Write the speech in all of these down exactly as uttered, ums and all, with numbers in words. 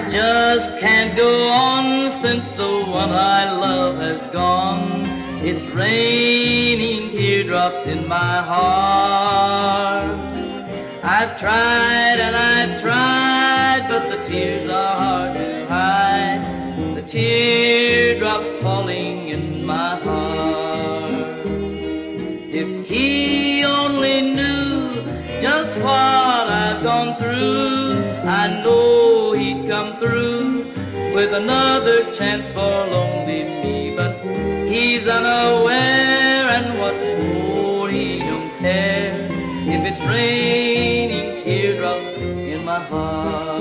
just can't go on since the one I love has gone. It's raining teardrops in my heart. I've tried and I've tried, but the tears are hard to hide. The teardrops falling in my heart. If he only knew just what I've gone through, I know he'd come through with another chance for lonely me. But he's unaware, and what's more, he don't care if it's raining teardrops in my heart.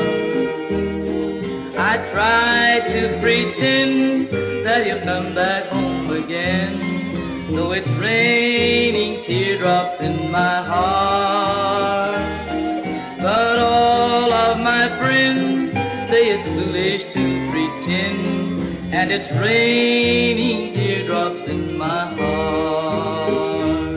I try to pretend that he'll come back home again, though it's raining teardrops in my heart. But all of my friends say it's foolish to pretend, and it's raining teardrops in my heart.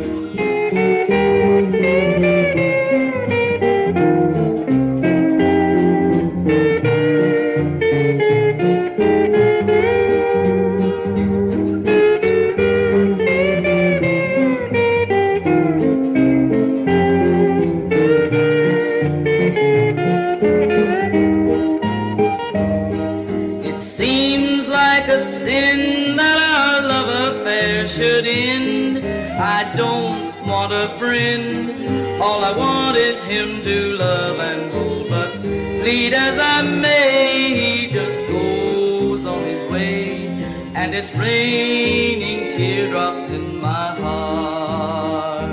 Seems like a sin that our love affair should end. I don't want a friend, all I want is him to love and hold. But plead as I may, he just goes on his way, and it's raining teardrops in my heart.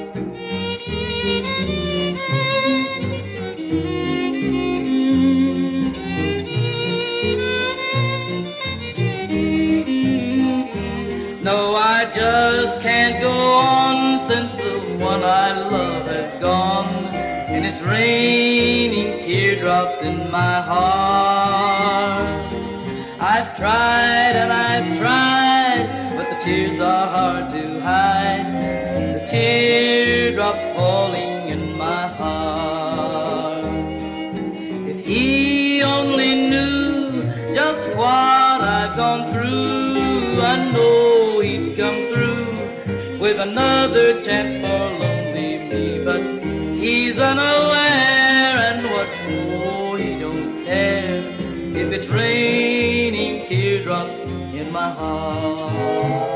No, I just can't go on since the one I love has gone, and it's raining teardrops in my heart. I've tried and I've tried, but the tears are hard to hide. The teardrops falling in my heart. If he only knew just what I've gone through, I know he'd come through with another chance for lonely me. But he's unaware, and what's more, he don't care if it's raining teardrops in my heart.